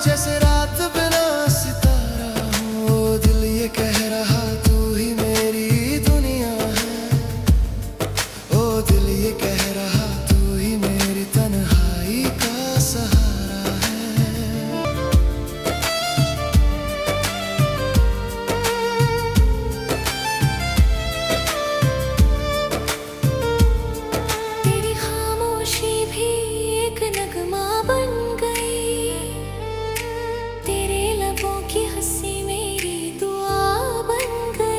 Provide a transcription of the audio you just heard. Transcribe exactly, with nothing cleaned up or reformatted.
जैसे रात बिना सितारा हूँ। ओ दिल ये कह रहा तू ही मेरी दुनिया है। ओ दिल ये कह